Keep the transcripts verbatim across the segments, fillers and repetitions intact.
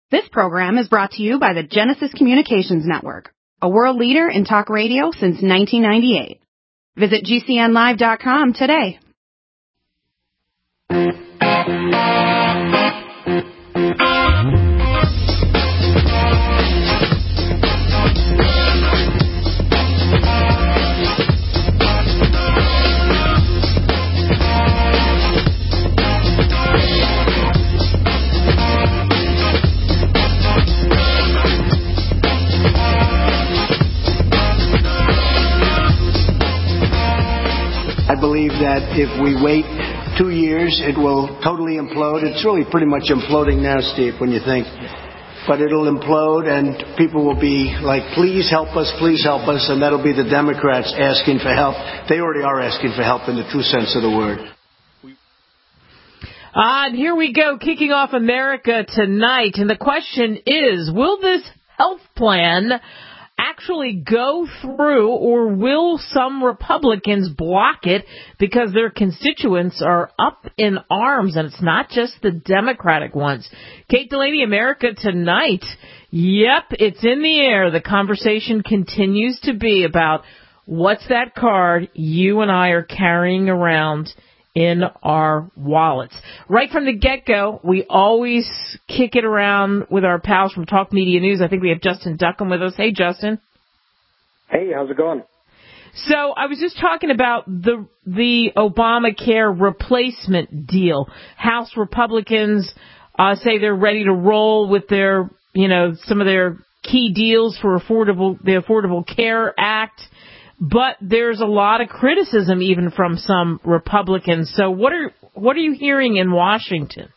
This program is brought to you by the Genesis Communications Network, a world leader in talk radio since nineteen ninety-eight. Visit G C N live dot com today. I believe that if we wait two years, it will totally implode. It's really pretty much imploding now, Steve, when you think. But it'll implode, and people will be like, please help us, please help us, and that'll be the Democrats asking for help. They already are asking for help in the true sense of the word. Ah, and here we go, kicking off America Tonight. And the question is, will this health plan actually go through, or will some Republicans block it because their constituents are up in arms, and it's not just the Democratic ones? Kate Delaney, America Tonight. Yep, it's in the air. The conversation continues to be about what's that card you and I are carrying around in our wallets. Right from the get-go, we always kick it around with our pals from Talk Media News. I think we have Justin Duckham with us. Hey, Justin. Hey, how's it going? So I was just talking about the the Obamacare replacement deal. House Republicans uh, say they're ready to roll with their, you know, some of their key deals for affordable the Affordable Care Act. But there's a lot of criticism even from some Republicans. So what are what are you hearing in Washington?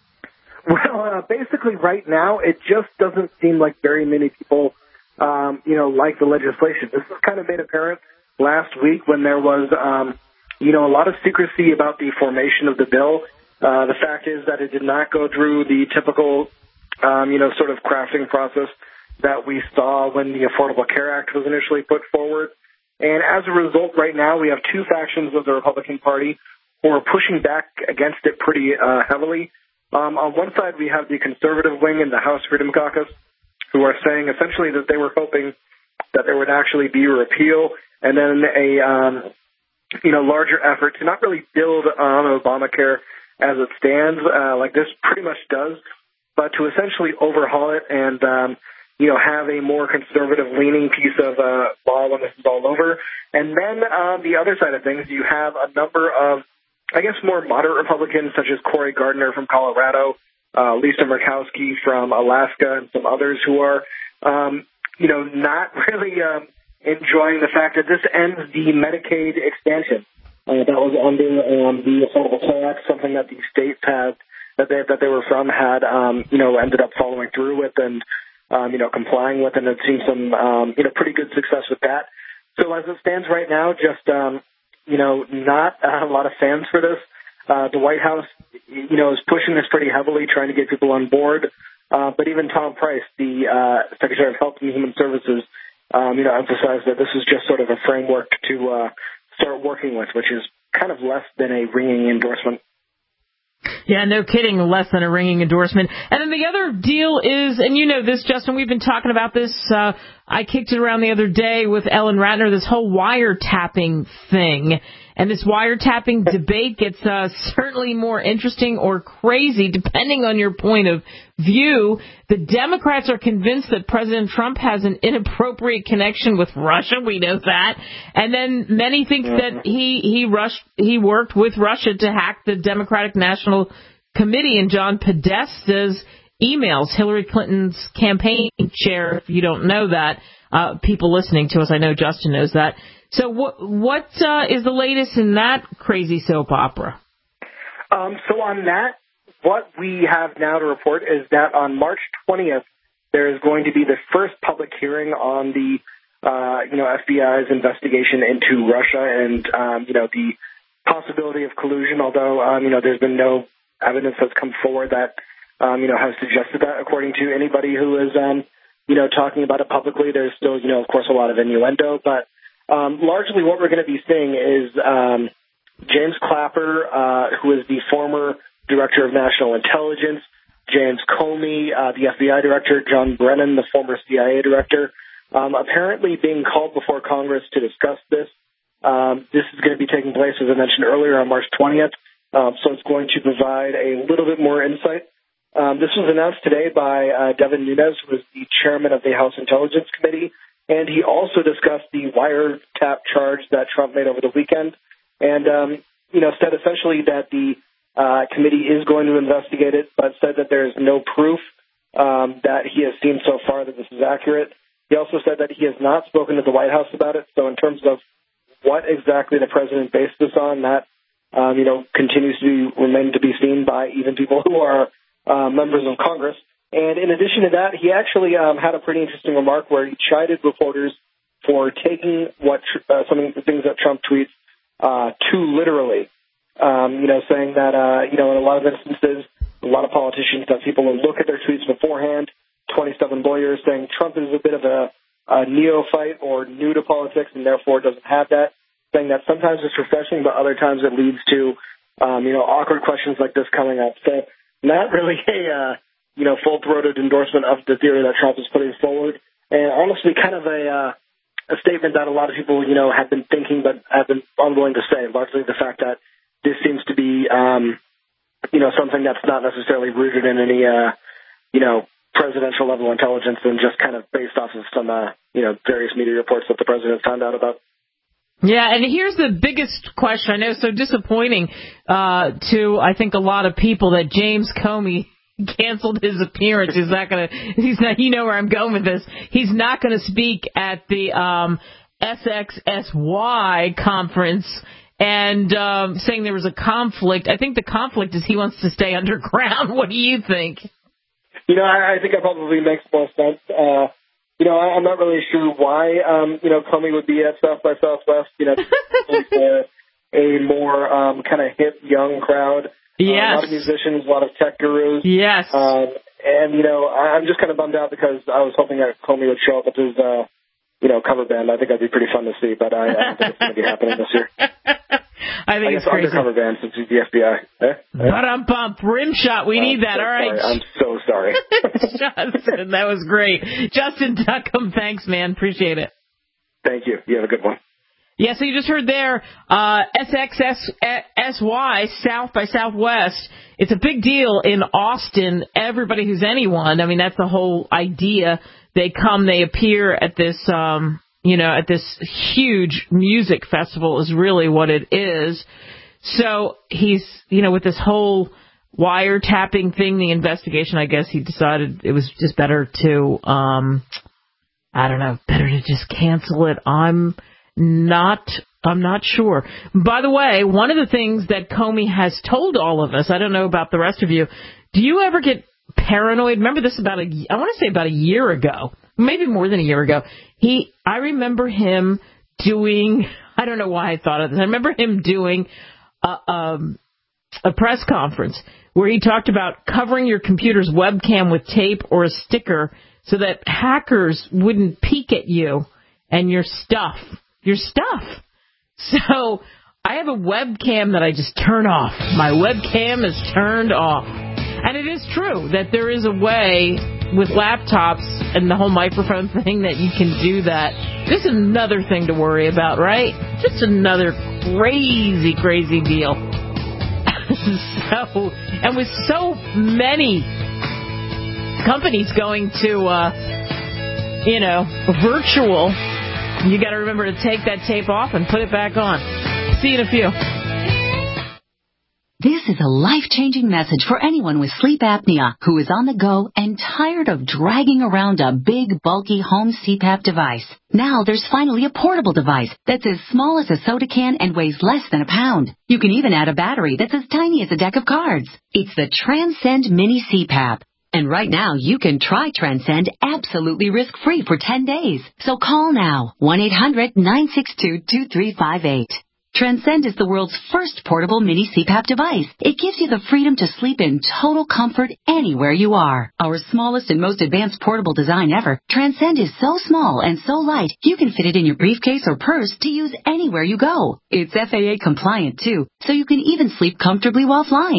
Well, uh, basically right now, it just doesn't seem like very many people, um, you know, like the legislation. This was kind of made apparent last week when there was, um, you know, a lot of secrecy about the formation of the bill. Uh, the fact is that it did not go through the typical, um, you know, sort of crafting process that we saw when the Affordable Care Act was initially put forward. And as a result, right now, we have two factions of the Republican Party who are pushing back against it pretty uh, heavily. Um, on one side, we have the conservative wing in the House Freedom Caucus who are saying essentially that they were hoping that there would actually be a repeal and then a, um, you know, larger effort to not really build on Obamacare as it stands, uh, like this pretty much does, but to essentially overhaul it and, um, you know, have a more conservative-leaning piece of uh, law when this is all over. And then on the other side of things, you have a number of, I guess, more moderate Republicans, such as Cory Gardner from Colorado, uh, Lisa Murkowski from Alaska, and some others who are, um, you know, not really um, enjoying the fact that this ends the Medicaid expansion uh, that was under um, the Affordable Care Act, something that the states had, that they, that they were from, had, um, you know, ended up following through with and, Um, you know, complying with, and it seems some, um, you know, pretty good success with that. So as it stands right now, just, um, you know, not a lot of fans for this. Uh, the White House, you know, is pushing this pretty heavily, trying to get people on board. Uh, but even Tom Price, the uh, Secretary of Health and Human Services, um, you know, emphasized that this is just sort of a framework to uh, start working with, which is kind of less than a ringing endorsement. Yeah, no kidding, less than a ringing endorsement. And then the other deal is, and you know this, Justin, we've been talking about this. Uh, I kicked it around the other day with Ellen Ratner, this whole wiretapping thing. And this wiretapping debate gets uh, certainly more interesting or crazy, depending on your point of view. The Democrats are convinced that President Trump has an inappropriate connection with Russia. We know that. And then many think that he he rushed he worked with Russia to hack the Democratic National Committee and John Podesta's emails. Hillary Clinton's campaign chair, if you don't know that, uh, people listening to us, I know Justin knows that. So what what uh, is the latest in that crazy soap opera? Um, so on that, what we have now to report is that on March twentieth, there is going to be the first public hearing on the, uh, you know, F B I's investigation into Russia and, um, you know, the possibility of collusion, although, um, you know, there's been no evidence that's come forward that, um, you know, has suggested that. According to anybody who is, um, you know, talking about it publicly, there's still, you know, of course, a lot of innuendo, but Um, largely what we're going to be seeing is um, James Clapper, uh, who is the former director of national intelligence, James Comey, uh, the F B I director, John Brennan, the former C I A director, um, apparently being called before Congress to discuss this. Um, this is going to be taking place, as I mentioned earlier, on March twentieth, um, so it's going to provide a little bit more insight. Um, this was announced today by uh, Devin Nunes, who is the chairman of the House Intelligence Committee, and he also discussed the wiretap charge that Trump made over the weekend, and um, you know, said essentially that the uh, committee is going to investigate it, but said that there is no proof um, that he has seen so far that this is accurate. He also said that he has not spoken to the White House about it, so in terms of what exactly the president based this on, that, um, you know, continues to remain to be seen by even people who are uh, members of Congress. And in addition to that, he actually um, had a pretty interesting remark where he chided reporters for taking what uh, some of the things that Trump tweets uh, too literally. Um, you know, saying that, uh, you know, in a lot of instances, a lot of politicians, that people will look at their tweets beforehand. twenty-seven lawyers saying Trump is a bit of a a neophyte or new to politics and therefore doesn't have that, saying that sometimes it's refreshing, but other times it leads to, um, you know, awkward questions like this coming up. So not really a, uh, you know, full-throated endorsement of the theory that Trump is putting forward. And honestly, kind of a, uh, a statement that a lot of people, you know, have been thinking but have been unwilling to say, largely the fact that this seems to be, um, you know, something that's not necessarily rooted in any, uh, you know, presidential level intelligence and just kind of based off of some, uh, you know, various media reports that the president found out about. Yeah, and here's the biggest question. I know it's so disappointing uh, to, I think, a lot of people that James Comey canceled his appearance. He's not going to, he's not, you know where I'm going with this. He's not going to speak at the um, S X S Y conference and um, saying there was a conflict. I think the conflict is he wants to stay underground. What do you think? You know, I, I think that probably makes more sense. Uh, you know, I, I'm not really sure why, um, you know, Comey would be at South by Southwest. You know, for a more um, kind of hip, young crowd. Yes. Uh, a lot of musicians, a lot of tech gurus. Yes. Um, and, you know, I, I'm just kind of bummed out because I was hoping that Comey would show up with his, uh, you know, cover band. I think that'd be pretty fun to see, but I, I don't think it's going to be happening this year. I think I it's guess crazy. Undercover band since he's the F B I. Eh? Eh? Ba-dum-bump, rim shot. We uh, need that. So All right. Sorry. I'm so sorry. Justin, that was great. Justin Duckham, thanks, man. Appreciate it. Thank you. You have a good one. Yeah, so you just heard there, uh, S X S Y, South by Southwest. It's a big deal in Austin. Everybody who's anyone, I mean, that's the whole idea. They come, they appear at this, um, you know, at this huge music festival is really what it is. So he's, you know, with this whole wiretapping thing, the investigation, I guess he decided it was just better to, um, I don't know, better to just cancel it. I'm not, I'm not sure. By the way, one of the things that Comey has told all of us, I don't know about the rest of you, do you ever get paranoid? Remember this about a, I want to say about a year ago, maybe more than a year ago. He, I remember him doing, I don't know why I thought of this. I remember him doing a, um, a press conference where he talked about covering your computer's webcam with tape or a sticker so that hackers wouldn't peek at you and your stuff, your stuff. So I have a webcam that I just turn off. My webcam is turned off. And it is true that there is a way with laptops and the whole microphone thing that you can do that. This is another thing to worry about, right? Just another crazy, crazy deal. So, and with so many companies going to, uh, you know, virtual, you got to remember to take that tape off and put it back on. See you in a few. This is a life-changing message for anyone with sleep apnea who is on the go and tired of dragging around a big, bulky home C PAP device. Now there's finally a portable device that's as small as a soda can and weighs less than a pound. You can even add a battery that's as tiny as a deck of cards. It's the Transcend Mini C PAP. And right now, you can try Transcend absolutely risk-free for ten days. So call now, one eight hundred nine six two two three five eight. Transcend is the world's first portable mini C PAP device. It gives you the freedom to sleep in total comfort anywhere you are. Our smallest and most advanced portable design ever, Transcend is so small and so light, you can fit it in your briefcase or purse to use anywhere you go. It's F A A compliant, too, so you can even sleep comfortably while flying.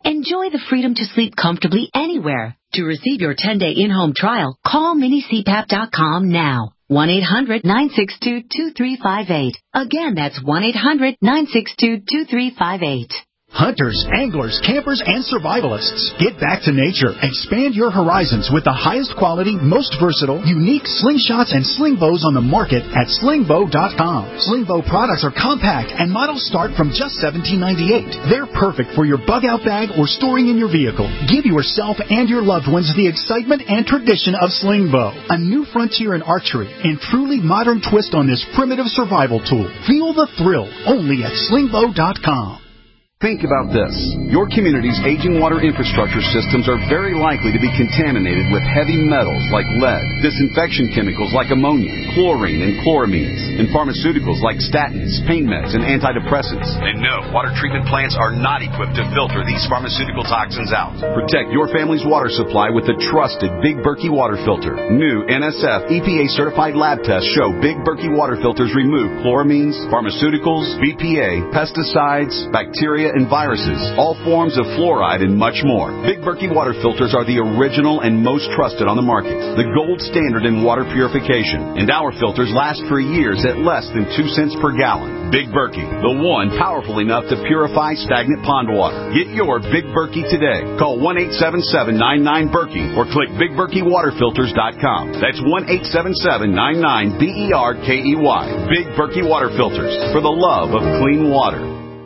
Enjoy the freedom to sleep comfortably anywhere. To receive your ten-day in-home trial, call mini C PAP dot com now. one eight hundred nine six two two three five eight. Again, that's one eight hundred nine six two two three five eight. Hunters, anglers, campers, and survivalists. Get back to nature. Expand your horizons with the highest quality, most versatile, unique slingshots and sling bows on the market at sling bow dot com. Sling bow products are compact and models start from just seventeen ninety-eight. They're perfect for your bug-out bag or storing in your vehicle. Give yourself and your loved ones the excitement and tradition of sling bow. A new frontier in archery and truly modern twist on this primitive survival tool. Feel the thrill only at sling bow dot com. Think about this. Your community's aging water infrastructure systems are very likely to be contaminated with heavy metals like lead, disinfection chemicals like ammonia, chlorine and chloramines, and pharmaceuticals like statins, pain meds, and antidepressants. And no, water treatment plants are not equipped to filter these pharmaceutical toxins out. Protect your family's water supply with the trusted Big Berkey water filter. New N S F E P A-certified lab tests show Big Berkey water filters remove chloramines, pharmaceuticals, B P A, pesticides, bacteria, and viruses, all forms of fluoride, and much more. Big Berkey water filters are the original and most trusted on the market, the gold standard in water purification, and our filters last for years at less than two cents per gallon. Big Berkey, the one powerful enough to purify stagnant pond water. Get your Big Berkey today. Call one eight seven seven nine nine Berkey or click big berkey water filters dot com. That's one eight seven seven nine nine B E R K E Y. Big Berkey water filters, for the love of clean water.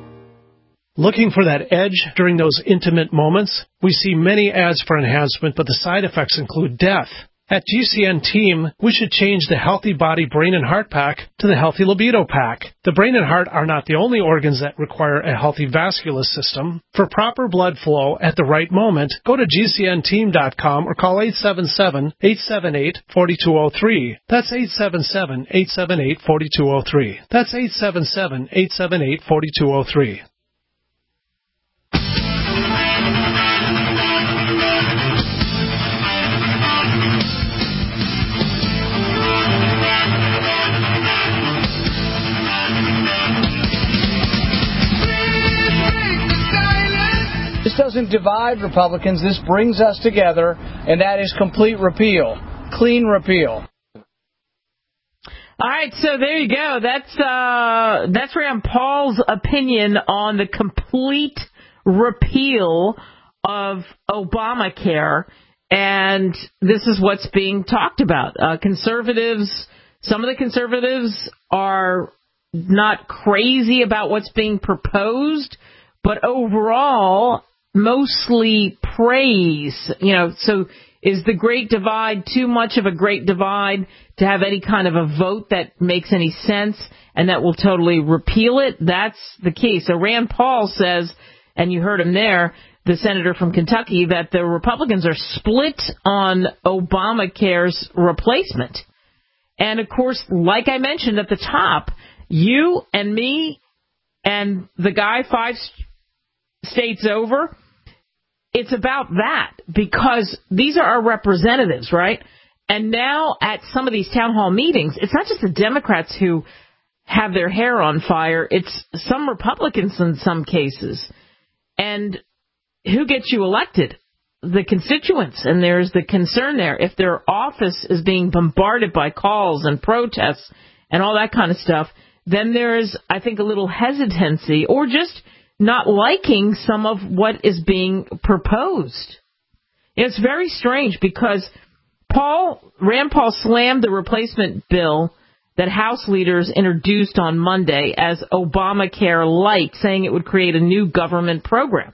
Looking for that edge during those intimate moments? We see many ads for enhancement, but the side effects include death. At G C N Team, we should change the Healthy Body Brain and Heart Pack to the Healthy Libido Pack. The brain and heart are not the only organs that require a healthy vascular system. For proper blood flow at the right moment, go to G C N team dot com or call eight seven seven, eight seven eight, four two zero three. That's eight seven seven, eight seven eight, four two zero three. That's eight seven seven, eight seven eight, four two zero three. This doesn't divide Republicans. This brings us together, and that is complete repeal, clean repeal. All right, so there you go. That's uh, that's Rand Paul's opinion on the complete repeal of Obamacare, and this is what's being talked about. Uh, conservatives, some of the conservatives are not crazy about what's being proposed, but overall, mostly praise. You know, so is the Great Divide too much of a Great Divide to have any kind of a vote that makes any sense and that will totally repeal it? That's the key. So Rand Paul says, and you heard him there, the senator from Kentucky, that the Republicans are split on Obamacare's replacement. And, of course, like I mentioned at the top, you and me and the guy five states over, it's about that, because these are our representatives, right? And now at some of these town hall meetings, it's not just the Democrats who have their hair on fire, it's some Republicans in some cases. And who gets you elected? The constituents, and there's the concern there. If their office is being bombarded by calls and protests and all that kind of stuff, then there's, I think, a little hesitancy or just not liking some of what is being proposed. It's very strange because Paul, Rand Paul slammed the replacement bill that House leaders introduced on Monday as Obamacare Light, saying it would create a new government program.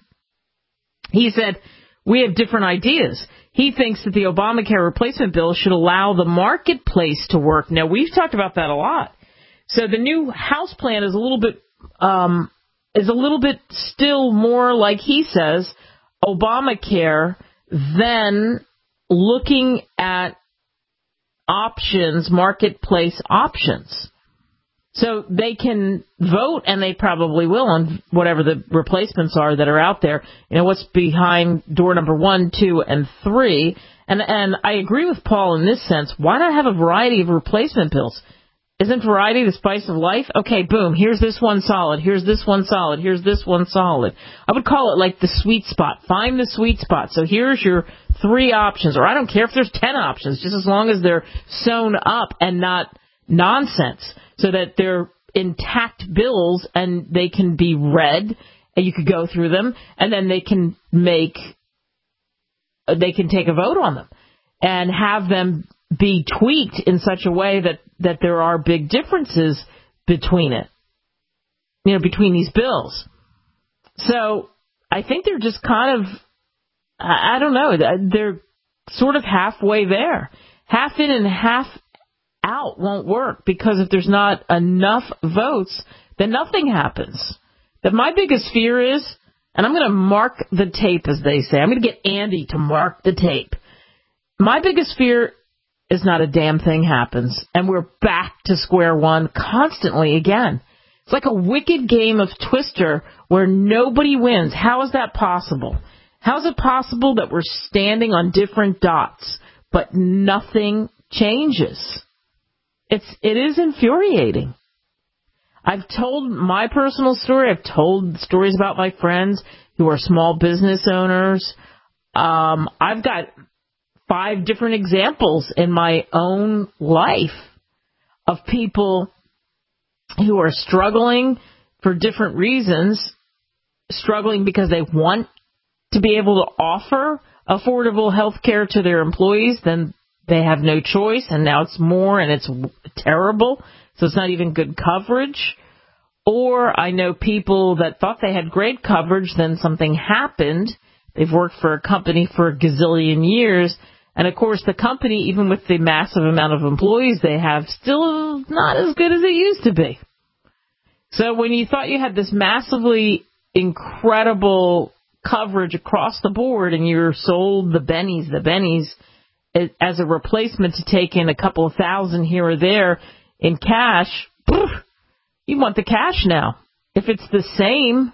He said, we have different ideas. He thinks that the Obamacare replacement bill should allow the marketplace to work. Now, we've talked about that a lot. So the new House plan is a little bit um, is a little bit still more, like he says, Obamacare than looking at options, marketplace options. So they can vote, and they probably will, on whatever the replacements are that are out there. You know, what's behind door number one, two, and three. And, and I agree with Paul in this sense. Why not have a variety of replacement bills? Isn't variety the spice of life? Okay, boom, here's this one solid, here's this one solid, here's this one solid. I would call it like the sweet spot. Find the sweet spot. So here's your three options, or I don't care if there's ten options, just as long as they're sewn up and not nonsense, so that they're intact bills and they can be read and you could go through them, and then they can make, they can take a vote on them and have them be tweaked in such a way that, that there are big differences between it, you know, between these bills. So I think they're just kind of, I don't know, they're sort of halfway there. Half in and half out won't work, because if there's not enough votes, then nothing happens. That my biggest fear is, and I'm going to mark the tape, as they say. I'm going to get Andy to mark the tape. My biggest fear is not a damn thing happens, and we're back to square one constantly again. It's like a wicked game of Twister where nobody wins. How is that possible? How is it possible that we're standing on different dots, but nothing changes? It's, it is infuriating. I've told my personal story. I've told stories about my friends who are small business owners. Um, I've got five different examples in my own life of people who are struggling for different reasons, struggling because they want to be able to offer affordable health care to their employees, then they have no choice, and now it's more, and it's terrible, so it's not even good coverage. Or I know people that thought they had great coverage, then something happened. They've worked for a company for a gazillion years, and of course the company, even with the massive amount of employees they have, still not as good as it used to be. So when you thought you had this massively incredible coverage across the board, and you're sold the bennies, the bennies, as a replacement to take in a couple of thousand here or there in cash, you want the cash now. If it's the same.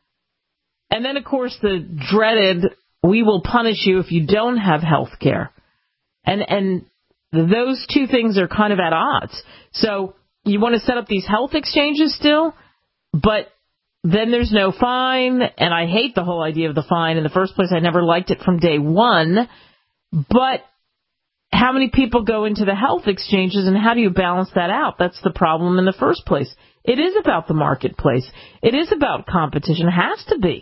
And then, of course, the dreaded, we will punish you if you don't have health care. And, and those two things are kind of at odds. So you want to set up these health exchanges still, but then there's no fine. And I hate the whole idea of the fine. In the first place, I never liked it from day one. But how many people go into the health exchanges, and how do you balance that out? That's the problem in the first place. It is about the marketplace. It is about competition. It has to be.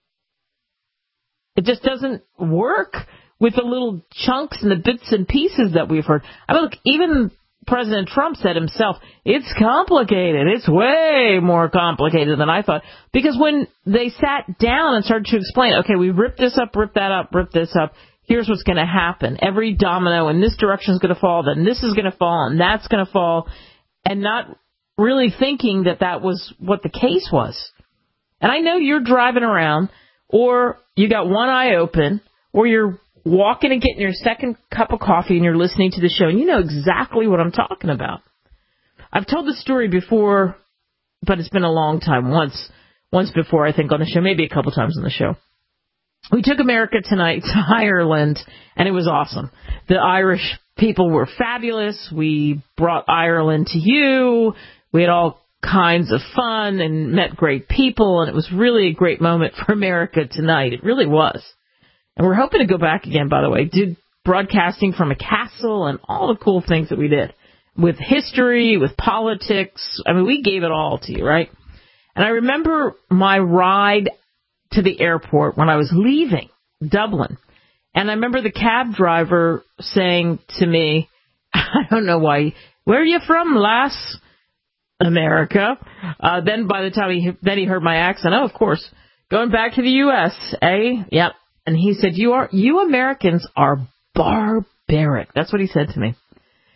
It just doesn't work with the little chunks and the bits and pieces that we've heard. I mean, look, even President Trump said himself, it's complicated. It's way more complicated than I thought. Because when they sat down and started to explain, okay, we ripped this up, ripped that up, ripped this up, here's what's going to happen. Every domino in this direction is going to fall, then this is going to fall, and that's going to fall, and not really thinking that that was what the case was. And I know you're driving around, or you got one eye open, or you're walking and getting your second cup of coffee and you're listening to the show, and you know exactly what I'm talking about. I've told the story before, but it's been a long time. Once, once before, I think, on the show, maybe a couple times on the show. We took America Tonight to Ireland, and it was awesome. The Irish people were fabulous. We brought Ireland to you. We had all kinds of fun and met great people, and it was really a great moment for America Tonight. It really was. And we're hoping to go back again, by the way. Did broadcasting from a castle and all the cool things that we did. With history, with politics. I mean, we gave it all to you, right? And I remember my ride to the airport when I was leaving Dublin. And I remember the cab driver saying to me, I don't know why, where are you from, lass? America. Uh, then by the time he, then he heard my accent, oh, of course, going back to the U S, eh? Yep. And he said, you are, you Americans are barbaric. That's what he said to me.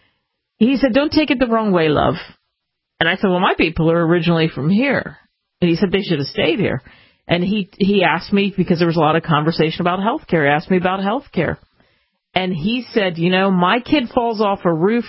He said, don't take it the wrong way, love. And I said, well, my people are originally from here. And he said they should have stayed here. And he he asked me, because there was a lot of conversation about health care, he asked me about health care. And he said, you know, my kid falls off a roof,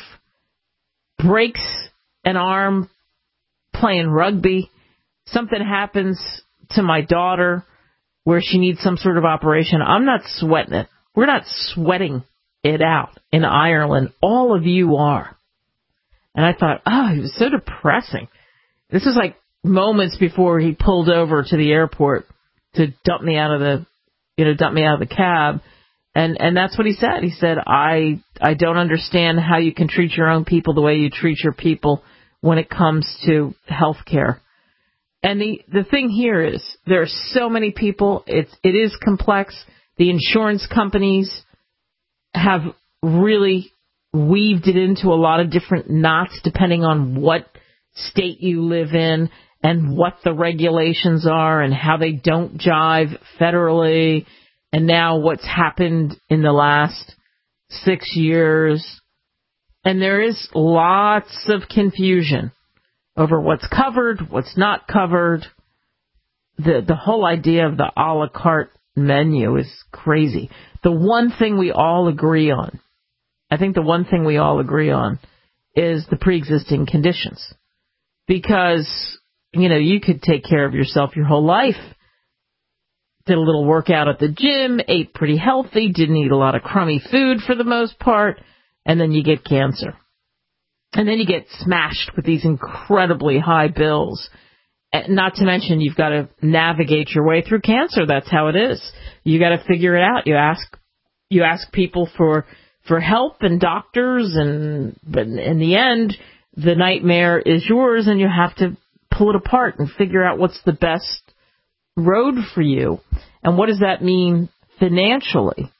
breaks an arm playing rugby, something happens to my daughter where she needs some sort of operation. I'm not sweating it. We're not sweating it out in Ireland. All of you are. And I thought, oh, he was so depressing. This was like moments before he pulled over to the airport to dump me out of the, you know, dump me out of the cab. And and that's what he said. He said, I I don't understand how you can treat your own people the way you treat your people when it comes to health care. And the, the thing here is there are so many people. It's, it is complex. The insurance companies have really weaved it into a lot of different knots depending on what state you live in and what the regulations are and how they don't jive federally. And now what's happened in the last six years. And there is lots of confusion over what's covered, what's not covered. The the whole idea of the a la carte menu is crazy. The one thing we all agree on, I think the one thing we all agree on is the pre-existing conditions. Because, you know, you could take care of yourself your whole life. Did a little workout at the gym, ate pretty healthy, didn't eat a lot of crummy food for the most part, and then you get cancer. And then you get smashed with these incredibly high bills. Not to mention you've got to navigate your way through cancer. That's how it is. You got to figure it out. You ask you ask people for for help and doctors, and but in the end, the nightmare is yours, and you have to pull it apart and figure out what's the best road for you, and what does that mean financially.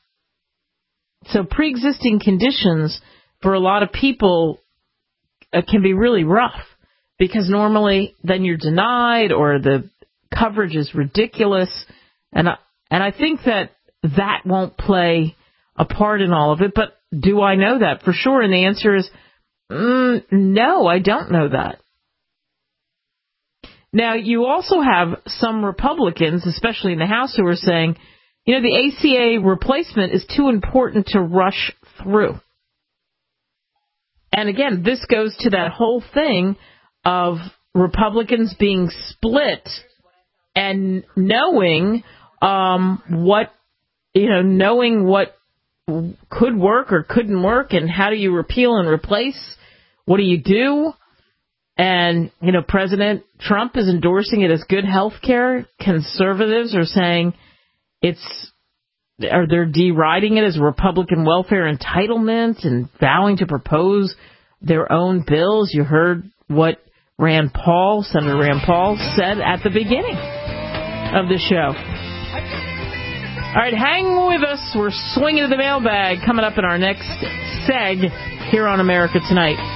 So pre-existing conditions for a lot of people uh, can be really rough, because normally then you're denied or the coverage is ridiculous, and I, and I think that that won't play a part in all of it. But do I know that for sure? And the answer is mm, no, I don't know that. Now, you also have some Republicans, especially in the House, who are saying, you know, the A C A replacement is too important to rush through. And again, this goes to that whole thing of Republicans being split and knowing um, what, you know, knowing what could work or couldn't work, and how do you repeal and replace? What do you do? And, you know, President Trump is endorsing it as good health care. Conservatives are saying it's, or they're deriding it as Republican welfare entitlement and vowing to propose their own bills. You heard what Rand Paul, Senator Rand Paul, said at the beginning of the show. All right, hang with us. We're swinging to the mailbag coming up in our next seg here on America Tonight.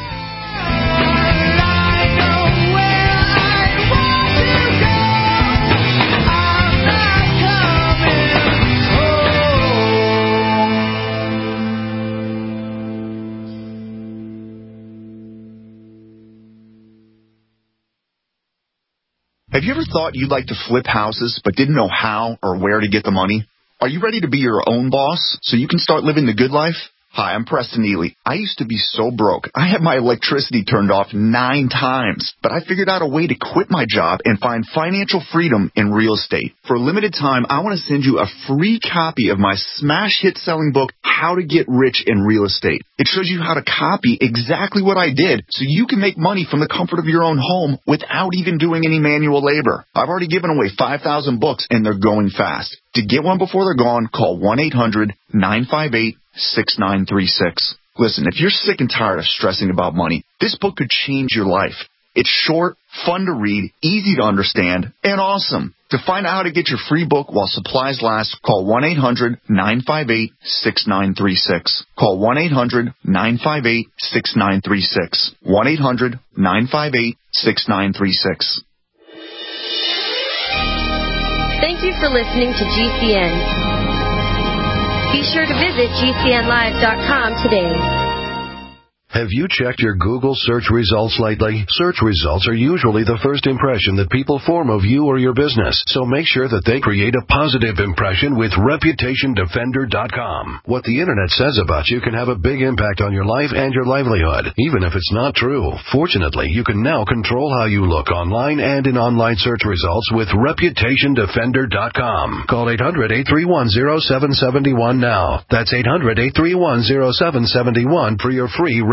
Have you ever thought you'd like to flip houses but didn't know how or where to get the money? Are you ready to be your own boss so you can start living the good life? Hi, I'm Preston Neely. I used to be so broke. I had my electricity turned off nine times, but I figured out a way to quit my job and find financial freedom in real estate. For a limited time, I want to send you a free copy of my smash hit selling book, How to Get Rich in Real Estate. It shows you how to copy exactly what I did so you can make money from the comfort of your own home without even doing any manual labor. I've already given away five thousand books and they're going fast. To get one before they're gone, call one eight hundred nine five eight six nine three six. Listen, if you're sick and tired of stressing about money, this book could change your life. It's short, fun to read, easy to understand, and awesome. To find out how to get your free book while supplies last, call one eight hundred nine five eight six nine three six. Call one eight hundred nine five eight six nine three six. one eight hundred nine five eight six nine three six. Thank you for listening to G C N. Be sure to visit G C N live dot com today. Have you checked your Google search results lately? Search results are usually the first impression that people form of you or your business, so make sure that they create a positive impression with Reputation Defender dot com. What the Internet says about you can have a big impact on your life and your livelihood, even if it's not true. Fortunately, you can now control how you look online and in online search results with Reputation Defender dot com. Call eight hundred eight three one zero seven seven one now. That's eight hundred eight three one zero seven seven one for your free Reputation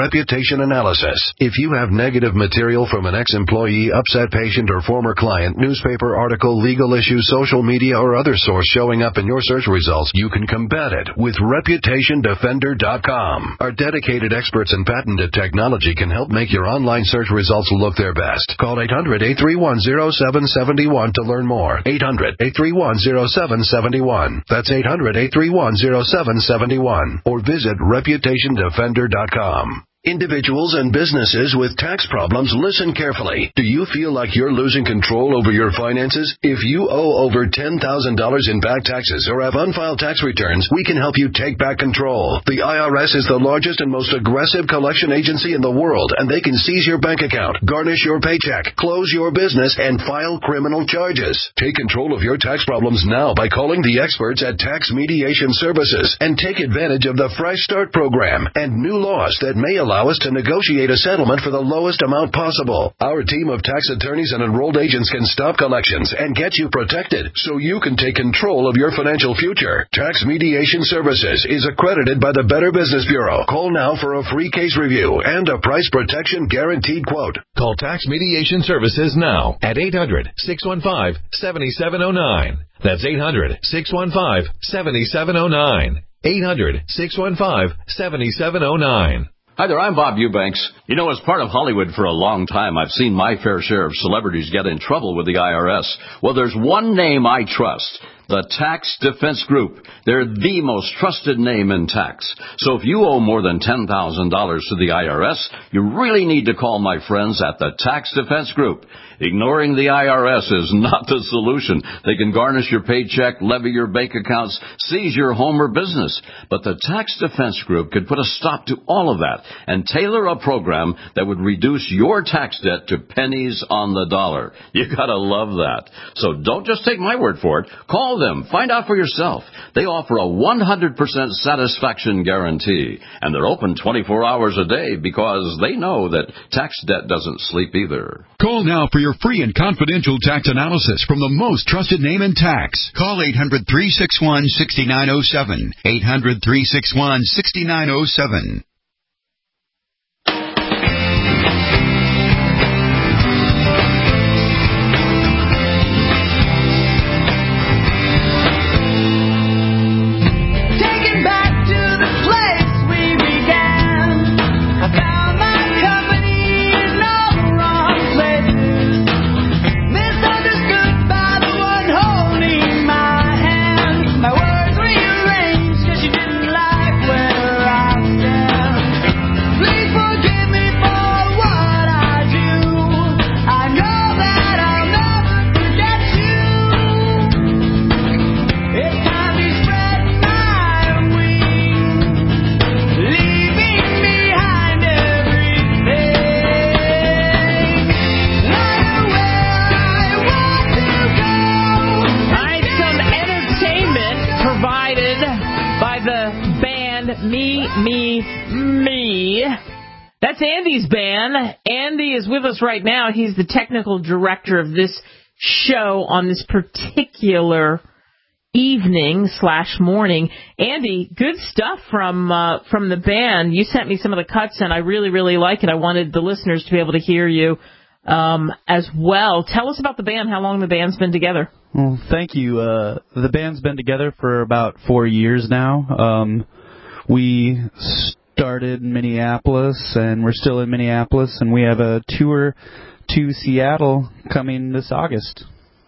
Reputation Analysis. If you have negative material from an ex-employee, upset patient, or former client, newspaper article, legal issue, social media, or other source showing up in your search results, you can combat it with Reputation Defender dot com. Our dedicated experts and patented technology can help make your online search results look their best. Call eight hundred, eight three one, zero seven seven one to learn more. eight hundred, eight three one, zero seven seven one. That's eight hundred, eight three one, zero seven seven one. Or visit Reputation Defender dot com. Individuals and businesses with tax problems, listen carefully. Do you feel like you're losing control over your finances? If you owe over ten thousand dollars in back taxes or have unfiled tax returns, we can help you take back control. The I R S is the largest and most aggressive collection agency in the world, and they can seize your bank account, garnish your paycheck, close your business, and file criminal charges. Take control of your tax problems now by calling the experts at Tax Mediation Services and take advantage of the Fresh Start program and new laws that may allow us to negotiate a settlement for the lowest amount possible. Our team of tax attorneys and enrolled agents can stop collections and get you protected so you can take control of your financial future. Tax Mediation Services is accredited by the Better Business Bureau. Call now for a free case review and a price protection guaranteed quote. Call Tax Mediation Services now at eight hundred, six one five, seven seven zero nine. That's eight hundred, six one five, seven seven zero nine. eight hundred, six one five, seven seven zero nine. Hi there, I'm Bob Eubanks. You know, as part of Hollywood for a long time, I've seen my fair share of celebrities get in trouble with the I R S. Well, there's one name I trust. The Tax Defense Group. They're the most trusted name in tax. So if you owe more than ten thousand dollars to the I R S, you really need to call my friends at the Tax Defense Group. Ignoring the I R S is not the solution. They can garnish your paycheck, levy your bank accounts, seize your home or business. But the Tax Defense Group could put a stop to all of that and tailor a program that would reduce your tax debt to pennies on the dollar. You gotta love that. So don't just take my word for it. Call them. Find out for yourself. They offer a one hundred percent satisfaction guarantee. And they're open twenty-four hours a day because they know that tax debt doesn't sleep either. Call now for your free and confidential tax analysis from the most trusted name in tax. Call eight hundred, three six one, six nine zero seven. eight hundred, three six one, six nine zero seven. That's Andy's band. Andy is with us right now. He's the technical director of this show on this particular evening slash morning. Andy, good stuff from uh, from the band. You sent me some of the cuts, and I really, really like it. I wanted the listeners to be able to hear you um, as well. Tell us about the band, how long the band's been together. Well, thank you. Uh, the band's been together for about four years now. Um, we started in Minneapolis, and we're still in Minneapolis, and we have a tour to Seattle coming this August.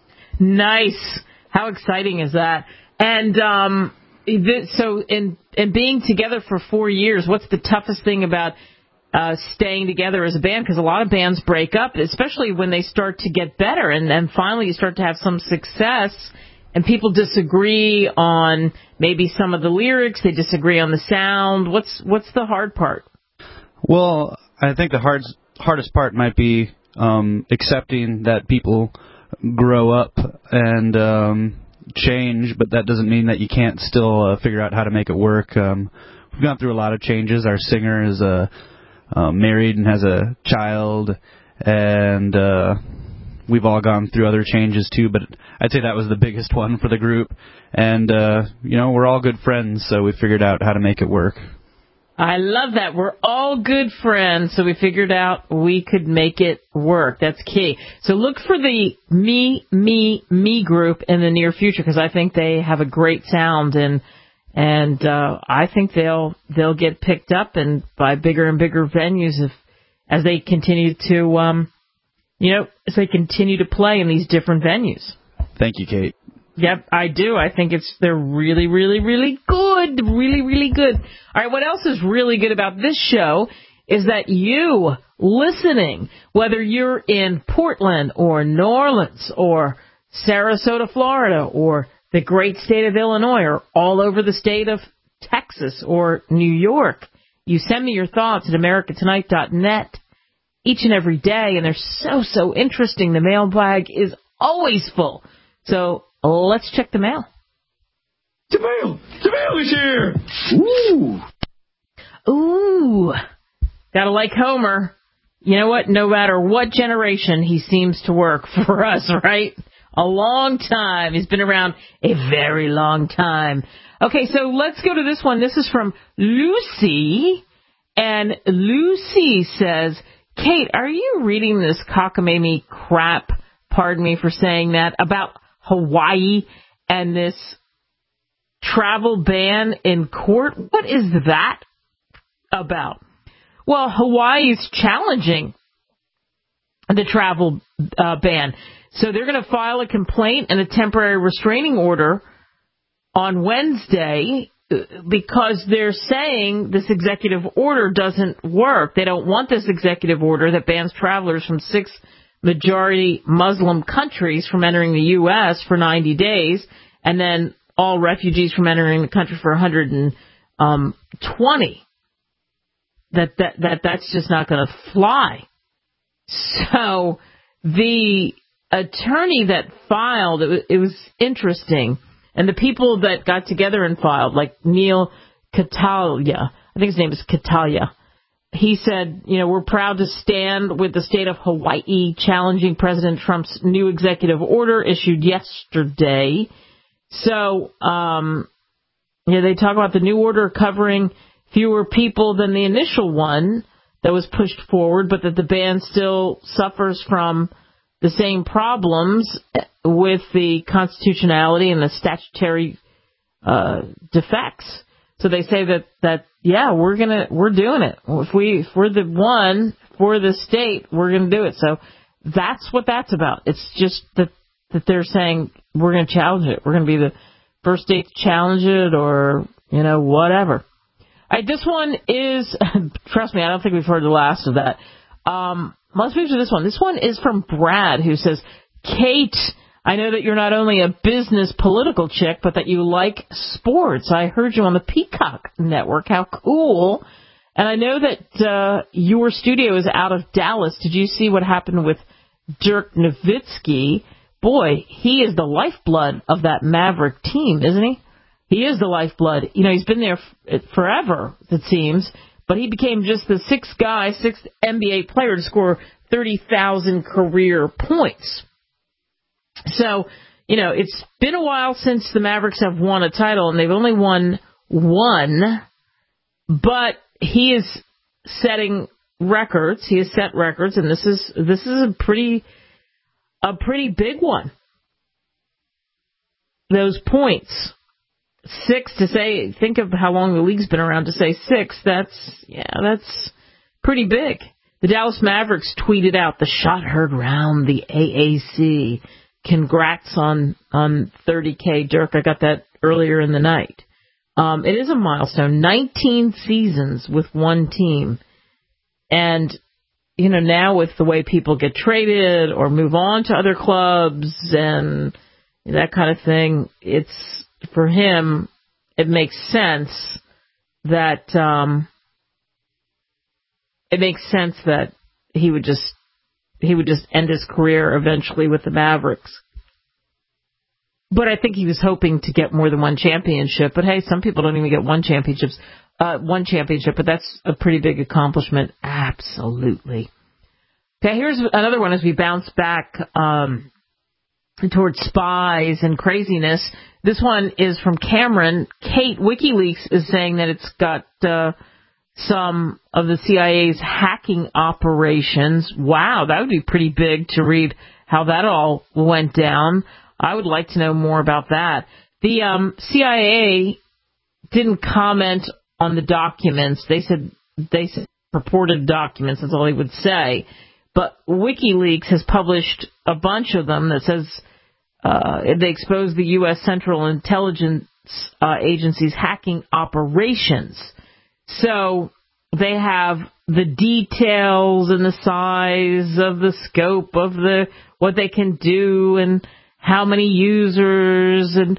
Nice. How exciting is that? And um, so in, in being together for four years, what's the toughest thing about uh, staying together as a band? Because a lot of bands break up, especially when they start to get better, and then finally you start to have some success, and people disagree on maybe some of the lyrics, they disagree on the sound. What's what's the hard part? Well, I think the hard, hardest part might be um, accepting that people grow up and um, change, but that doesn't mean that you can't still uh, figure out how to make it work. Um, we've gone through a lot of changes. Our singer is uh, uh, married and has a child, and uh, we've all gone through other changes too, but I'd say that was the biggest one for the group. And, uh, you know, we're all good friends, so we figured out how to make it work. I love that. We're all good friends, so we figured out we could make it work. That's key. So look for the Me, Me, Me group in the near future, because I think they have a great sound, and and uh, I think they'll they'll get picked up and by bigger and bigger venues if as they continue to um you know as they continue to play in these different venues. Thank you, Kate. Yep, I do. I think it's they're really, really, really good. Really, really good. All right, what else is really good about this show is that you listening, whether you're in Portland or New Orleans or Sarasota, Florida, or the great state of Illinois, or all over the state of Texas or New York, you send me your thoughts at america tonight dot net each and every day, and they're so, so interesting. The mailbag is always full. So let's check the mail. The mail! The mail is here! Ooh. Ooh. Gotta like Homer. You know what? No matter what generation, he seems to work for us, right? A long time. He's been around a very long time. Okay, so let's go to this one. This is from Lucy. And Lucy says, Kate, are you reading this cockamamie crap, pardon me for saying that, about Hawaii and this travel ban in court? What is that about? Well, Hawaii is challenging the travel uh, ban. So they're going to file a complaint and a temporary restraining order on Wednesday because they're saying this executive order doesn't work. They don't want this executive order that bans travelers from six majority Muslim countries from entering the U S for ninety days, and then all refugees from entering the country for one hundred twenty. That that that that's just not going to fly. So the attorney that filed, it was, it was interesting, and the people that got together and filed, like Neil Catalia, I think his name is Catalia. He said, you know, we're proud to stand with the state of Hawaii challenging President Trump's new executive order issued yesterday. So, um, yeah, they talk about the new order covering fewer people than the initial one that was pushed forward, but that the ban still suffers from the same problems with the constitutionality and the statutory uh, defects. So they say that, that yeah, we're gonna we're doing it. If we if we're the one for the state, we're gonna do it. So that's what that's about. It's just that that they're saying we're gonna challenge it. We're gonna be the first state to challenge it, or you know whatever. All right, this one is trust me, I don't think we've heard the last of that. Um, let's move to this one. This one is from Brad, who says, Kate, I know that you're not only a business political chick, but that you like sports. I heard you on the Peacock Network. How cool. And I know that uh, your studio is out of Dallas. Did you see what happened with Dirk Nowitzki? Boy, he is the lifeblood of that Maverick team, isn't he? He is the lifeblood. You know, he's been there f- forever, it seems. But he became just the sixth guy, sixth N B A player to score thirty thousand career points. So, you know, it's been a while since the Mavericks have won a title, and they've only won one. But he is setting records. He has set records, and this is this is a pretty a pretty big one. Those points. Six to say, think of how long the league's been around to say six. That's, yeah, that's pretty big. The Dallas Mavericks tweeted out, the shot heard round the A A C. Congrats on, on thirty K, Dirk. I got that earlier in the night. Um, it is a milestone. nineteen seasons with one team. And, you know, now with the way people get traded or move on to other clubs and that kind of thing, it's, for him, it makes sense that um, it makes sense that he would just he would just end his career eventually with the Mavericks. But I think he was hoping to get more than one championship. But hey, some people don't even get one championships, uh, one championship. But that's a pretty big accomplishment, absolutely. Okay, here's another one as we bounce back um, towards spies and craziness. This one is from Cameron. Kate, WikiLeaks is saying that it's got uh, some of the C I A's hacking operations. Wow, that would be pretty big to read how that all went down. I would like to know more about that. The um, C I A didn't comment on the documents. They said they said purported documents. That's all they would say. But WikiLeaks has published a bunch of them that says uh, they expose the U S Central Intelligence uh, Agency's hacking operations. So they have the details and the size of the scope of the what they can do and how many users and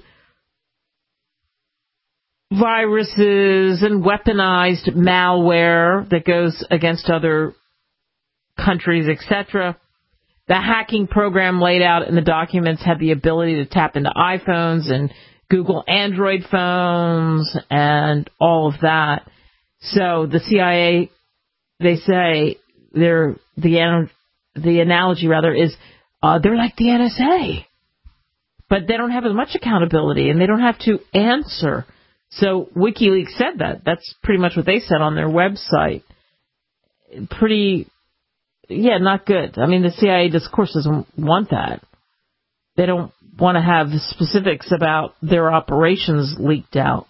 viruses and weaponized malware that goes against other countries, et cetera. The hacking program laid out in the documents had the ability to tap into iPhones and Google Android phones and all of that. So the C I A, they say, they're the the analogy rather is uh, they're like the N S A, but they don't have as much accountability and they don't have to answer. So WikiLeaks said that. That's pretty much what they said on their website. Pretty, yeah, not good. I mean, the C I A, of course, doesn't want that. They don't want to have the specifics about their operations leaked out.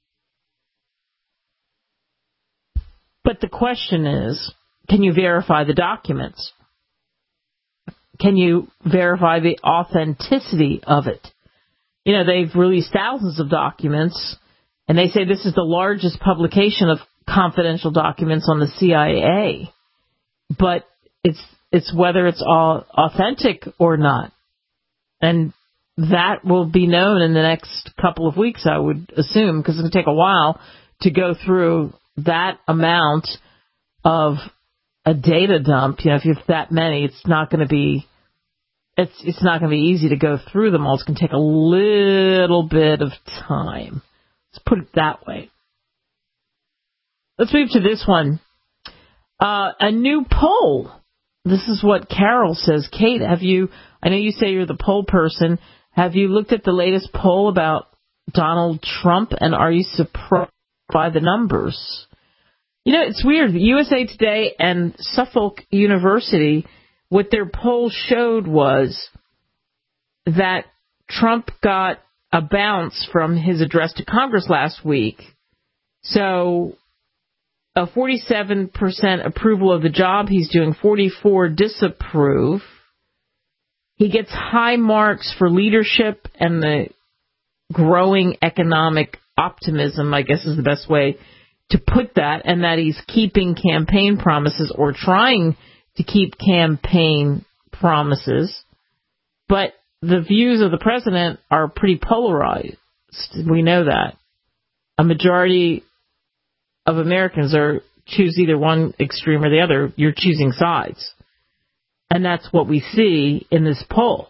But the question is, can you verify the documents? Can you verify the authenticity of it? You know, they've released thousands of documents, and they say this is the largest publication of confidential documents on the C I A. But it's it's whether it's all authentic or not. And that will be known in the next couple of weeks, I would assume, because it'll take a while to go through that amount of a data dump. You know, if you have that many, it's not going to be it's it's not going to be easy to go through them all. It's going to take a little bit of time. Let's put it that way. Let's move to this one. Uh, a new poll. This is what Carol says. Kate, have you, I know you say you're the poll person. Have you looked at the latest poll about Donald Trump, and are you surprised by the numbers? You know, it's weird. U S A Today and Suffolk University, what their poll showed was that Trump got a bounce from his address to Congress last week. So a forty-seven percent approval of the job he's doing, forty-four disapprove. He gets high marks for leadership and the growing economic optimism, I guess is the best way to put that, and that he's keeping campaign promises or trying to keep campaign promises. But the views of the president are pretty polarized. We know that. A majority of Americans are choose either one extreme or the other. You're choosing sides. And that's what we see in this poll.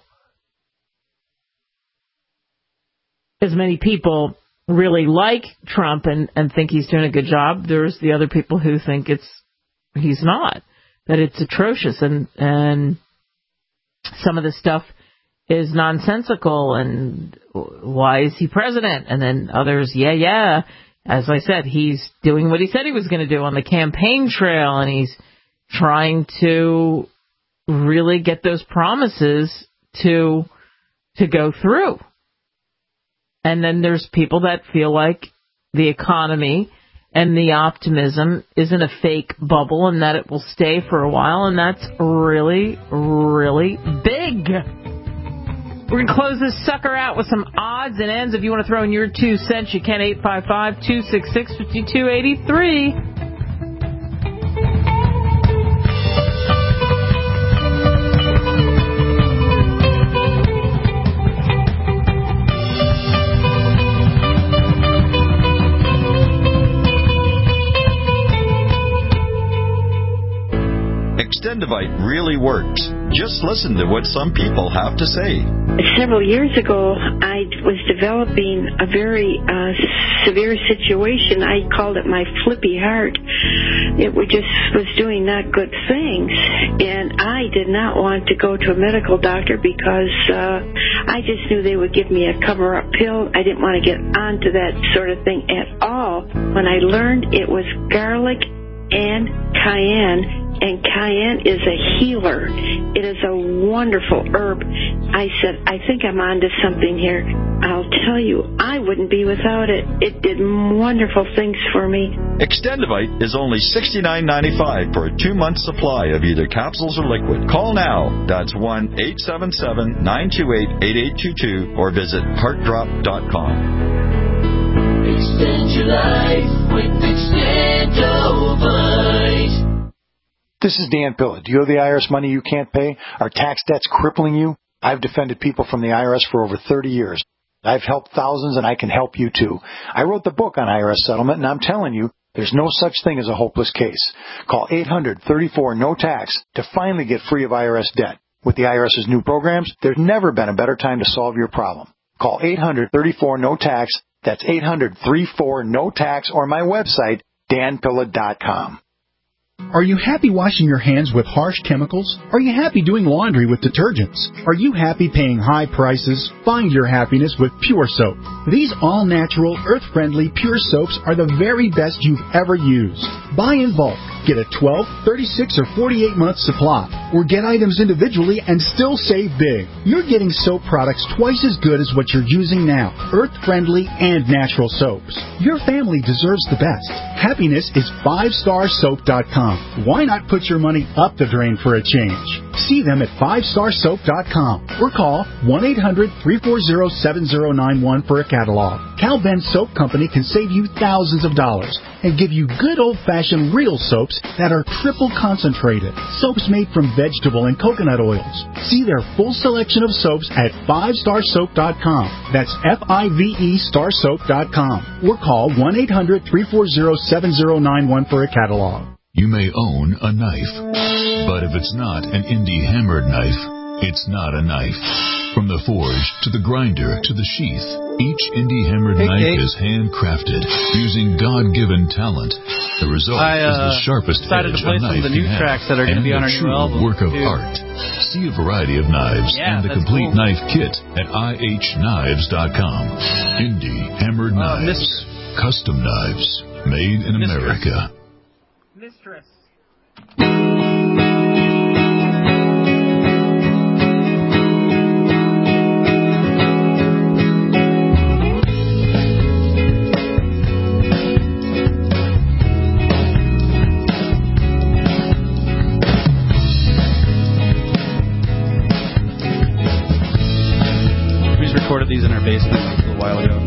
As many people really like Trump and, and think he's doing a good job, there's the other people who think it's he's not, that it's atrocious, and and some of the stuff is nonsensical, and why is he president? And then others, yeah, yeah, as I said, he's doing what he said he was going to do on the campaign trail, and he's trying to really get those promises to to go through. And then there's people that feel like the economy and the optimism isn't a fake bubble and that it will stay for a while, and that's really, really big. We're going to close this sucker out with some odds and ends. If you want to throw in your two cents, you can. eight five five, two six six, five two eight three. Extendivite really works. Just listen to what some people have to say. Several years ago, I was developing a very uh, severe situation. I called it my flippy heart. It was just was doing not good things, and I did not want to go to a medical doctor because uh, I just knew they would give me a cover-up pill. I didn't want to get onto that sort of thing at all. When I learned it was garlic and cayenne, and cayenne is a healer. It is a wonderful herb. I said, I think I'm onto something here. I'll tell you, I wouldn't be without it. It did wonderful things for me. Extendivite is only sixty-nine ninety-five for a two-month supply of either capsules or liquid. Call now. That's one eight seven seven, nine two eight, eight eight two two or visit heart drop dot com. Extend your life with Extendivite. This is Dan Pilla. Do you owe the I R S money you can't pay? Are tax debts crippling you? I've defended people from the I R S for over thirty years. I've helped thousands, and I can help you too. I wrote the book on I R S settlement, and I'm telling you, there's no such thing as a hopeless case. Call eight hundred, thirty-four, no tax to finally get free of I R S debt. With the IRS's new programs, there's never been a better time to solve your problem. Call eight hundred, thirty-four, no tax. That's eight hundred, thirty-four, no tax, or my website, dan pilla dot com. Are you happy washing your hands with harsh chemicals? Are you happy doing laundry with detergents? Are you happy paying high prices? Find your happiness with Pure Soap. These all-natural, earth-friendly Pure Soaps are the very best you've ever used. Buy in bulk. Get a twelve, thirty-six, or forty-eight month supply. Or get items individually and still save big. You're getting soap products twice as good as what you're using now. Earth-friendly and natural soaps. Your family deserves the best. Happiness is five star soap dot com. Why not put your money up the drain for a change? See them at five star soap dot com or call one eight hundred, three four zero, seven zero nine one for a catalog. Cal Ben Soap Company can save you thousands of dollars and give you good old-fashioned real soaps that are triple concentrated. Soaps made from vegetable and coconut oils. See their full selection of soaps at five star soap dot com. That's F I V E star soap dot com. Or call one eight hundred, three four zero, seven zero nine one for a catalog. You may own a knife, but if it's not an indie hammered knife, it's not a knife. From the forge to the grinder to the sheath, each indie hammered hey, knife hey. is handcrafted using God-given talent. The result I, uh, is the sharpest edge to play a knife some of the new can tracks have, that are going to be on our true new album, work of too. art. See a variety of knives yeah, and the complete cool. knife kit at I H knives dot com. Indie hammered uh, knives, Mistress. Custom knives, made in Mistress. America. Mistress. We just recorded these in our basement a little while ago.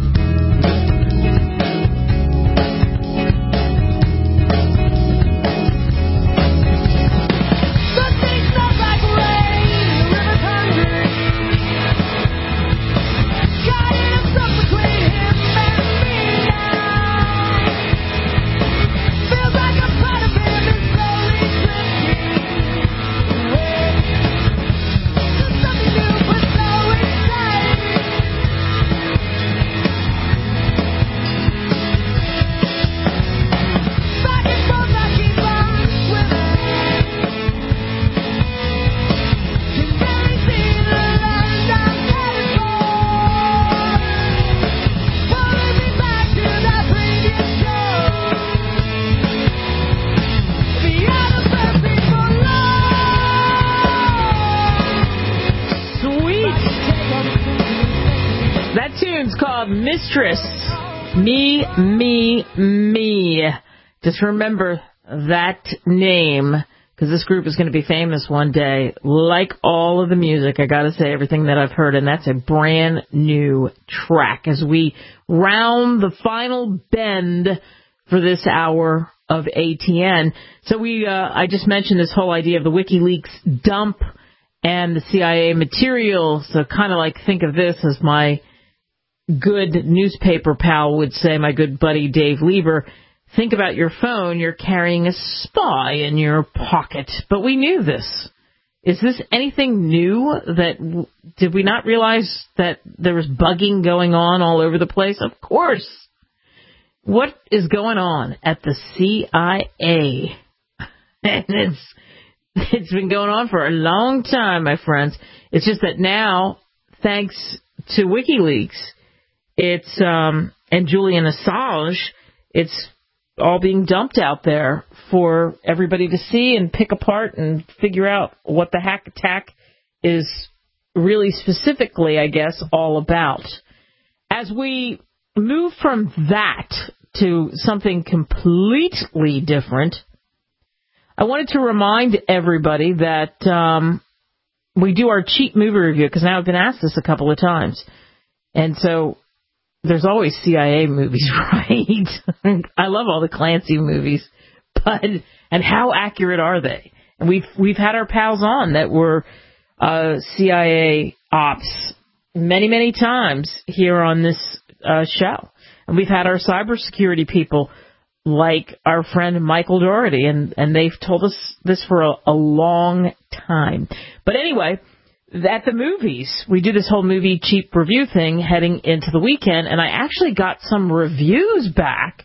Mistress. Me, me, me. Just remember that name, because this group is going to be famous one day. Like all of the music, I got to say everything that I've heard, and that's a brand new track as we round the final bend for this hour of A T N. So we, uh, I just mentioned this whole idea of the WikiLeaks dump and the C I A material. So kind of like think of this as my good newspaper pal would say, my good buddy Dave Lieber, think about your phone, you're carrying a spy in your pocket. But we knew this. Is this anything new? That did we not realize that there was bugging going on all over the place? Of course. What is going on at the C I A? And it's it's been going on for a long time, my friends. It's just that now, thanks to WikiLeaks, it's um, and Julian Assange, it's all being dumped out there for everybody to see and pick apart and figure out what the hack attack is really specifically, I guess, all about. As we move from that to something completely different, I wanted to remind everybody that um, we do our cheap movie review, because now I've been asked this a couple of times. And so there's always C I A movies, right? I love all the Clancy movies, but and how accurate are they? And we've we've had our pals on that were uh, C I A ops many many times here on this uh, show, and we've had our cybersecurity people like our friend Michael Dougherty, and and they've told us this for a, a long time. But anyway, at the movies, we do this whole movie cheap review thing heading into the weekend, and I actually got some reviews back.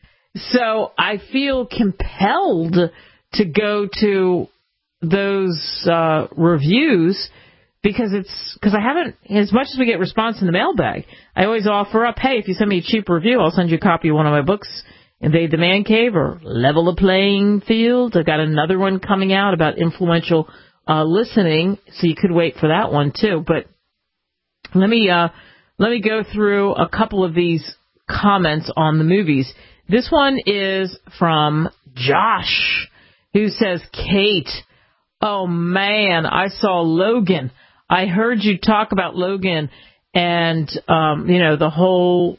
So I feel compelled to go to those uh, reviews because it's because I haven't, as much as we get response in the mailbag, I always offer up, hey, if you send me a cheap review, I'll send you a copy of one of my books, Invade the Man Cave or Level the Playing Field. I've got another one coming out about influential Uh, listening, so you could wait for that one too. But let me uh, let me go through a couple of these comments on the movies. This one is from Josh, who says, Kate, oh man, I saw Logan. I heard you talk about Logan and um, you know, the whole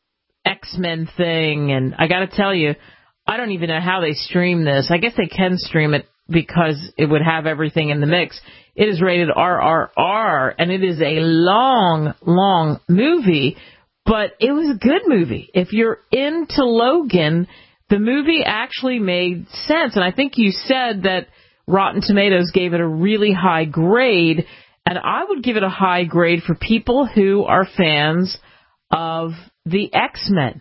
X-Men thing, and I got to tell you, I don't even know how they stream this. I guess they can stream it because it would have everything in the mix. It is rated R R R, and it is a long, long movie, but it was a good movie. If you're into Logan, the movie actually made sense, and I think you said that Rotten Tomatoes gave it a really high grade, and I would give it a high grade for people who are fans of the X-Men.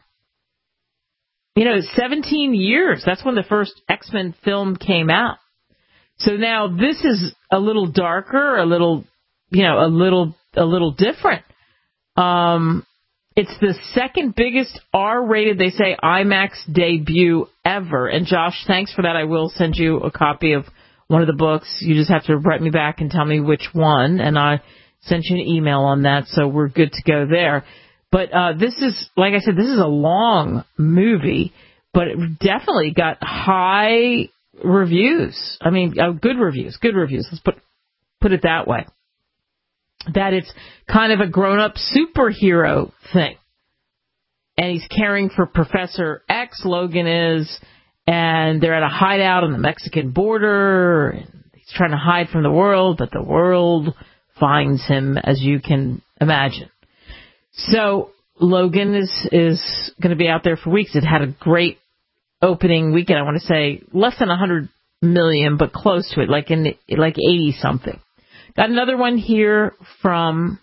You know, seventeen years, that's when the first X-Men film came out. So now this is a little darker, a little, you know, a little, a little different. Um, it's the second biggest R-rated, they say, IMAX debut ever. And Josh, thanks for that. I will send you a copy of one of the books. You just have to write me back and tell me which one. And I sent you an email on that, so we're good to go there. But uh, this is, like I said, this is a long movie, but it definitely got high reviews. I mean, uh, good reviews, good reviews. Let's put put it that way. That it's kind of a grown-up superhero thing. And he's caring for Professor X, Logan is, and they're at a hideout on the Mexican border. And he's trying to hide from the world, but the world finds him, as you can imagine. So Logan is, is going to be out there for weeks. It had a great opening weekend. I want to say less than one hundred million, but close to it, like in the, like eighty something. Got another one here from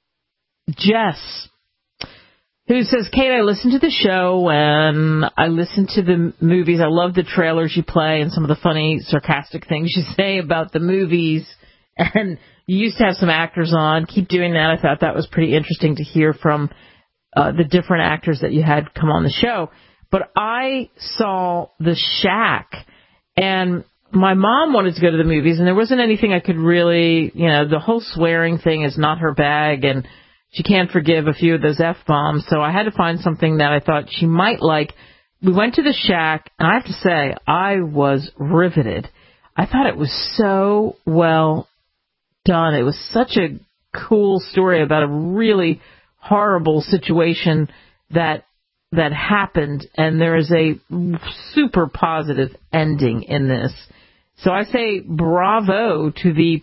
Jess, who says, Kate, I listen to the show and I listen to the movies. I love the trailers you play and some of the funny, sarcastic things you say about the movies. And you used to have some actors on. Keep doing that. I thought that was pretty interesting to hear from uh, the different actors that you had come on the show. But I saw The Shack, and my mom wanted to go to the movies, and there wasn't anything I could really, you know, the whole swearing thing is not her bag, and she can't forgive a few of those F-bombs, so I had to find something that I thought she might like. We went to The Shack, and I have to say, I was riveted. I thought it was so well done. It was such a cool story about a really horrible situation that that happened, and there is a super positive ending in this. So I say bravo to the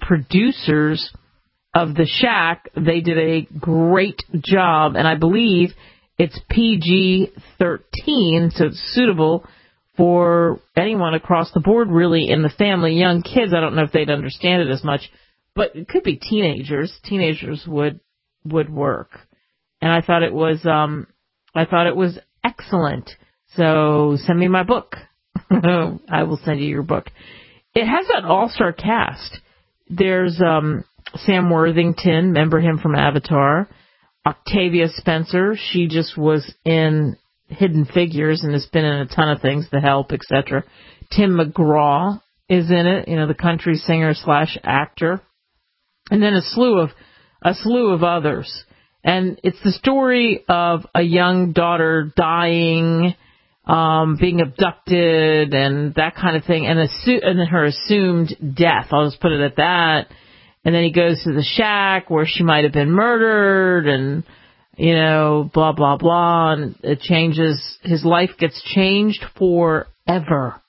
producers of The Shack. They did a great job, and I believe It's P G thirteen, so it's suitable for anyone across the board, really, in the family. Young kids, I don't know if they'd understand it as much, but it could be teenagers. Teenagers would would work. And I thought it was um I thought it was excellent. So send me my book. I will send you your book. It has an all-star cast. There's um Sam Worthington, remember him from Avatar. Octavia Spencer, she just was in Hidden Figures and has been in a ton of things, The Help, et cetera. Tim McGraw is in it, you know, the country singer slash actor. And then a slew of a slew of others. And it's the story of a young daughter dying, um, being abducted, and that kind of thing, and, assu- and her assumed death. I'll just put it at that. And then he goes to the shack where she might have been murdered, and, you know, blah, blah, blah, and it changes. His life gets changed forever.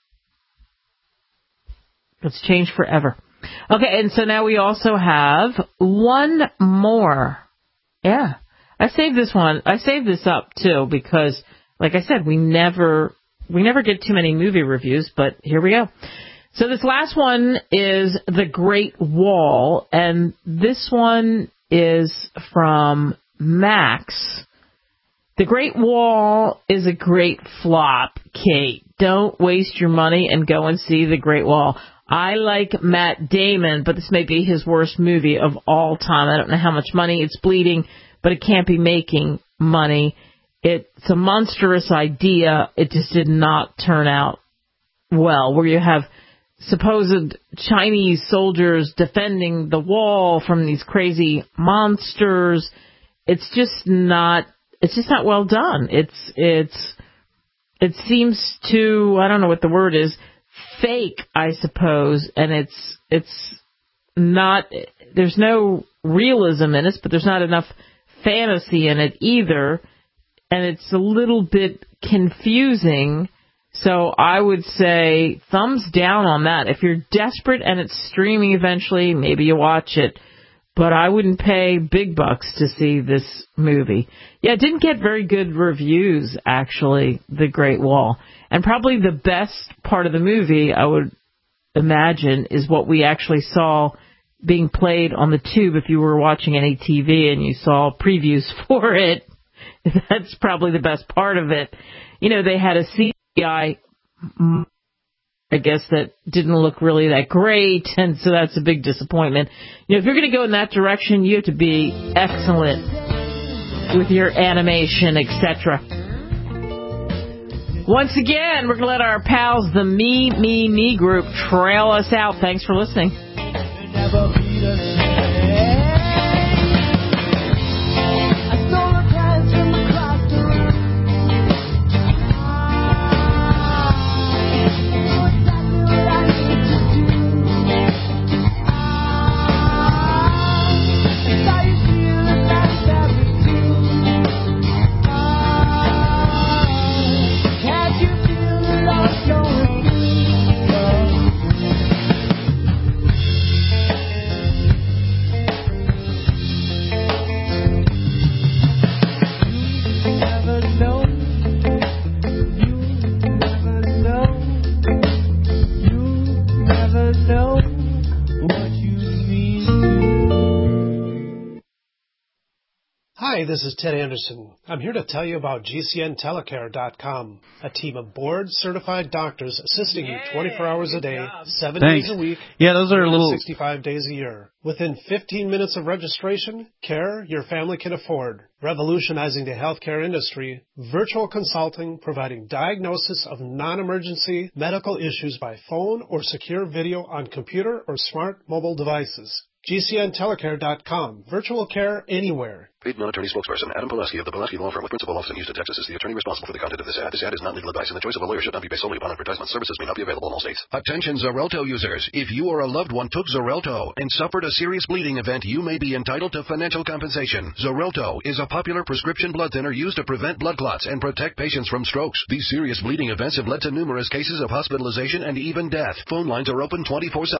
It's changed forever. Okay, and so now we also have one more. Yeah, I saved this one. I saved this up, too, because, like I said, we never we never get too many movie reviews, but here we go. So this last one is The Great Wall, and this one is from Max. The Great Wall is a great flop, Kate. Don't waste your money and go and see The Great Wall. I like Matt Damon, but this may be his worst movie of all time. I don't know how much money it's bleeding, but it can't be making money. It's a monstrous idea. It just did not turn out well, where you have supposed Chinese soldiers defending the wall from these crazy monsters. It's just not, it's just not well done. It's, it's, it seems to, I don't know what the word is, fake, I suppose, and it's it's not, there's no realism in it, but there's not enough fantasy in it either, and it's a little bit confusing, so I would say thumbs down on that. If you're desperate and it's streaming eventually, maybe you watch it, but I wouldn't pay big bucks to see this movie. Yeah, it didn't get very good reviews, actually, The Great Wall. And probably the best part of the movie, I would imagine, is what we actually saw being played on the tube if you were watching any T V and you saw previews for it. That's probably the best part of it. You know, they had a C G I, I guess, that didn't look really that great, and so that's a big disappointment. You know, if you're going to go in that direction, you have to be excellent with your animation, et cetera. Once again, we're going to let our pals, the Me, Me, Me group, trail us out. Thanks for listening. Hi, this is Ted Anderson. I'm here to tell you about G C N telecare dot com, a team of board-certified doctors assisting you twenty-four hours a day, seven Thanks. days a week, yeah, those are a little sixty-five days a year. Within fifteen minutes of registration, care your family can afford. Revolutionizing the healthcare industry, virtual consulting providing diagnosis of non-emergency medical issues by phone or secure video on computer or smart mobile devices. G C N telecare dot com. Virtual care anywhere. Paid non-attorney spokesperson Adam Pulaski of the Pulaski Law Firm with principal office in Houston, Texas is the attorney responsible for the content of this ad. This ad is not legal advice, and the choice of a lawyer should not be based solely upon advertisement. Services may not be available in all states. Attention Xarelto users. If you or a loved one took Xarelto and suffered a serious bleeding event, you may be entitled to financial compensation. Xarelto is a popular prescription blood thinner used to prevent blood clots and protect patients from strokes. These serious bleeding events have led to numerous cases of hospitalization and even death. Phone lines are open twenty-four seven.